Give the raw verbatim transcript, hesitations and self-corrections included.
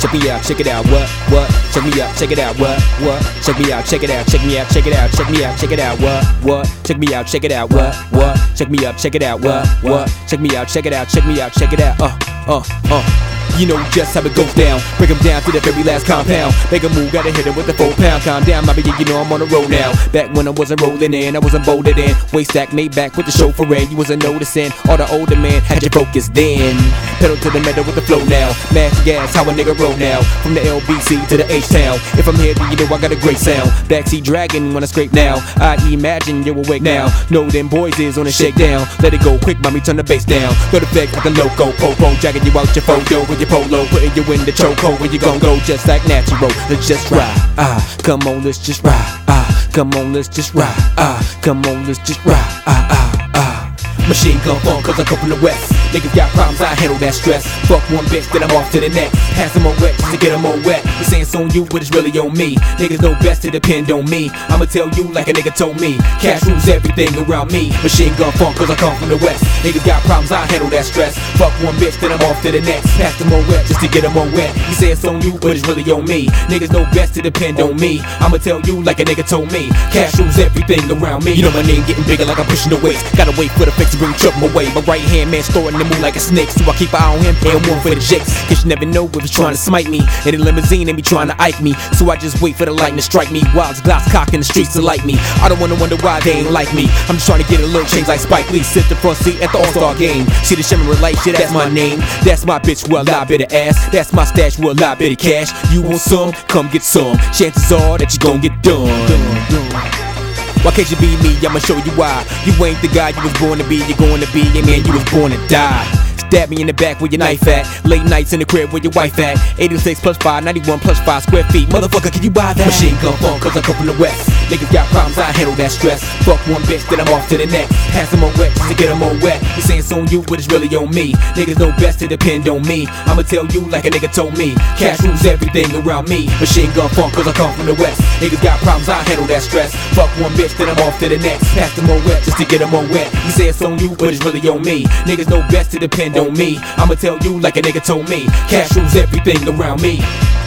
check me out, check it out, what, what, check me out, check it out, what, what, check me out, check it out, check me out, check it out, check me out, check it out, what, what, check me out, check it out, what, what, check me out, check it out, what, what, check me out, check it out, check me out, check it out, uh, uh, uh. You know just how it goes down. Break 'em down to the very last compound. Make a move, gotta hit it with the four pound. Calm down, my baby, you know I'm on the road now. Back when I wasn't rolling in, I wasn't bolted in. Waist stack made back with the chauffeur in. You wasn't noticing, all the older man had your focus then. Pedal to the metal with the flow now. Mash gas, how a nigga roll now. From the L B C to the H-Town. If I'm here, then you know I got a great sound. Backseat dragging when I scrape now. I imagine you're awake now. Know them boys is on a shakedown. Let it go quick, mommy, turn the bass down. Go to flex like a loco, popo, dragging you out your photo with your polo, putting you in the chokehold where you gon' go just like natural. Let's just ride, ah, come on, let's just ride, ah, come on, let's just ride, ah, come on, let's just ride, ah, ah, ah. Machine gun fun cause I come from the west. Niggas got problems, I handle that stress. Fuck one bitch, then I'm off to the next. Pass them on wet just to get them on wet. You saying it's on you, but it's really on me. Niggas know best to depend on me. I'ma tell you like a nigga told me. Cash rules everything around me. Machine gun fun cause I come from the west. Niggas got problems, I handle that stress. Fuck one bitch, then I'm off to the next. Pass them on wet just to get them on wet. You say it's on you, but it's really on me. Niggas know best to depend on me. I'ma tell you like a nigga told me. Cash rules everything around me. You know my name getting bigger like I'm pushing the weights. Gotta wait for the fix to bring trouble my way. My right hand man storing the move like a snake. So I keep an eye on him and one for the jakes. Cause you never know if he's trying to smite me. In the limousine and be trying to Ike me. So I just wait for the lightning to strike me. While it's glass cock in the streets to light me. I don't wanna wonder why they ain't like me. I'm just trying to get a little change like Spike Lee. Sit the front seat at the All-Star game. See the shimmering light, shit, that's my name. That's my bitch, well I better ass. That's my stash, well I better cash. You want some? Come get some. Chances are that you gon' get done. Why can't you be me? I'ma show you why. You ain't the guy you was born to be. You're going to be a man you was born to die. Stab me in the back where your knife at. Late nights in the crib where your wife at. eighty-six plus five, ninety-one plus five square feet. Motherfucker, can you buy that? Machine gun fun cause I come from the west. Niggas got problems, I handle that stress. Fuck one bitch, then I'm off to the next. Pass them on wet just to get them on wet. You saying it's on you, but it's really on me. Niggas know best to depend on me. I'ma tell you like a nigga told me. Cash rules everything around me. Machine gun fun cause I come from the west. Niggas got problems, I handle that stress. Fuck one bitch, then I'm off to the next. Pass them on wet just to get them on wet. You say it's on you, but it's really on me. Niggas know best to depend on me. I'ma tell you like a nigga told me. Cash rules everything around me.